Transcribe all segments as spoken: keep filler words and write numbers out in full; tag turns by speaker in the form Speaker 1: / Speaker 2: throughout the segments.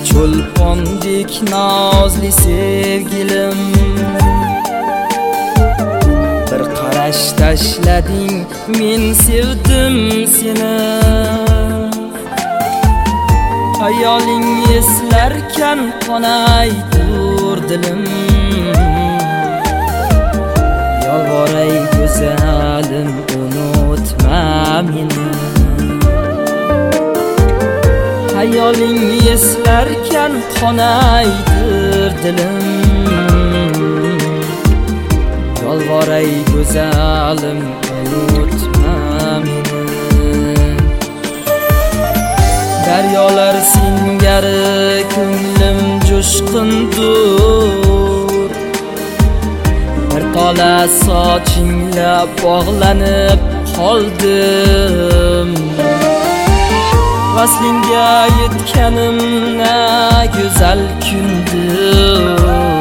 Speaker 1: cho'lpondek nozli sevgilim, bir qarash tashlading, men sevdim seni. Hayoling eslarkan qonaydir dilim, yolvoray go'zalim unutma meni. Hayoling eslarkan qonaydir dilim, yolvoray go'zalim unutma meni. Daryolar singari ko'nglim jo'shqindir, bir tola sochingla bog'lanib qoldim. Vaslingga yetganim na go'zal kundir,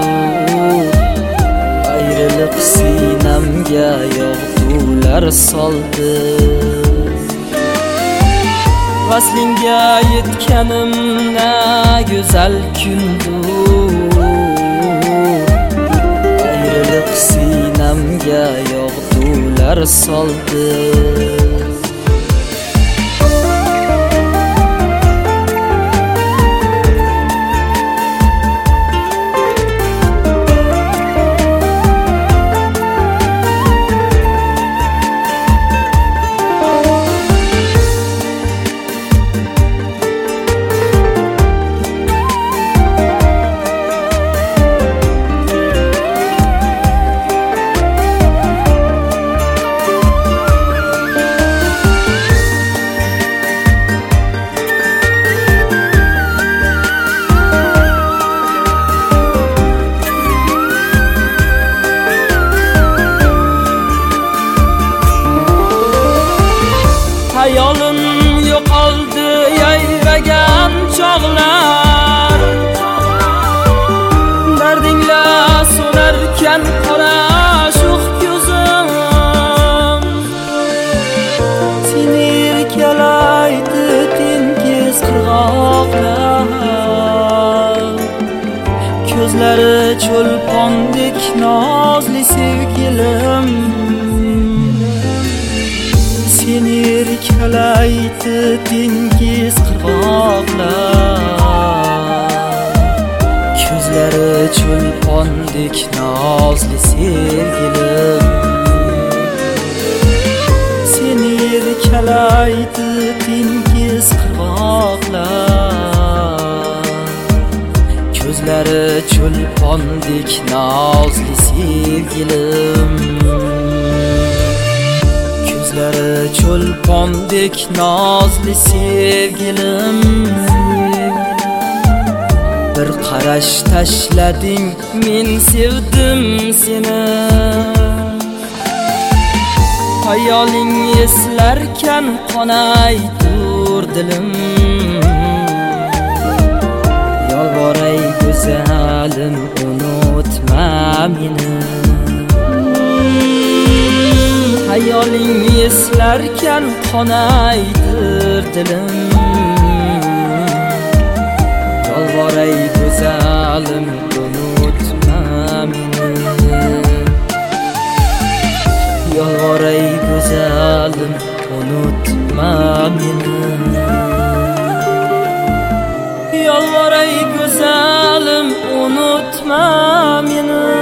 Speaker 1: ayriliq sinamga yog'dular soldi. Vaslingga yetganim na go'zal kundir, ayriliq sinamga yog'dular soldi. Hayolim yo'qoldi yayragan chog'lar, dardingla so'narkan qora sho'x ko'zim. Seni erkalaydi tengiz qirg'oqlar, ko'zlari cho'lpondek nozli sevgilim. Seni erkalaydi dengiz qirg'oqlar, ko'zlari cho'lpondek nozli sevgilim. Seni erkalaydi dengiz qirg'oqlar, ko'zlari cho'lpondek nozli sevgilim. Ko'zlari cho'lpondek nozli sevgilim, bir qarash tashlading, men sevdim seni. Hayoling eslarkan qonaydir dilim, yolvoray go'zalim unutma meni. Hayoling eslarkan qonaydir dilim, yolvoray go'zalim unutma meni. Yolvoray go'zalim unutma meni. Yolvoray go'zalim unutma meni.